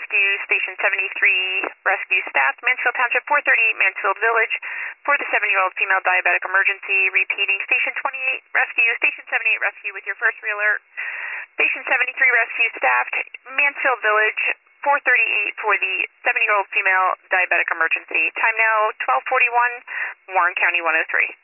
Rescue, Station 73, Rescue Staff, Mansfield Township, 438 Mansfield Village, for the 7-year-old female diabetic emergency. Repeating, Station 28 Rescue, Station 78 Rescue with your first re-alert. Station 73 Rescue Staff, Mansfield Village, 438 for the 7-year-old female diabetic emergency. Time now 12:41, Warren County 103.